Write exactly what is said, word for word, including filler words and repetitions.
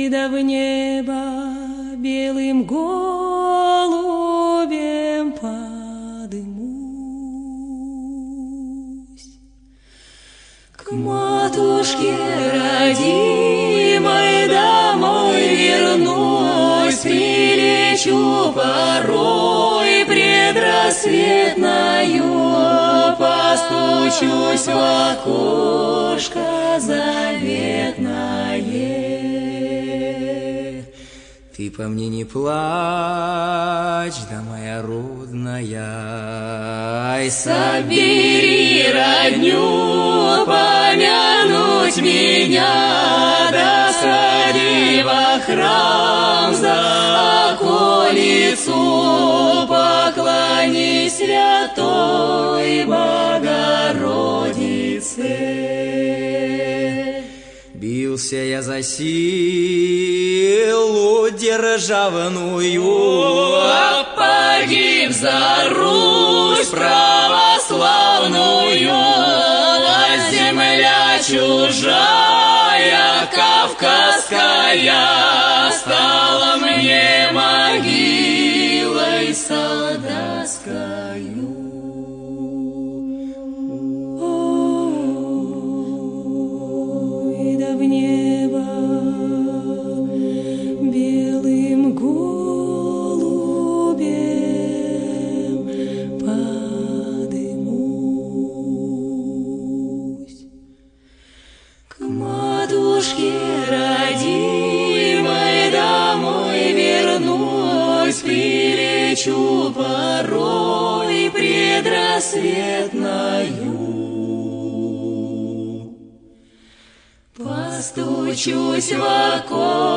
да в небо белым голубем подымусь. К матушке родимой домой вернусь, прилечу порой предрассветною, постучусь в окошко заветное. Ты по мне не плачь, да моя родная, ай, собери родню, помянуть меня, да сходи во храм за околицу, поклонись святой Богородице. Бился я за силу державную, а погиб за Русь православную, а земля чужая, кавказская, стала мне могилой солдатскою. Ой, да в небо белым голубем подымусь. К матушке родимой домой вернусь, прилечу порой предрассветною, постучусь в окошко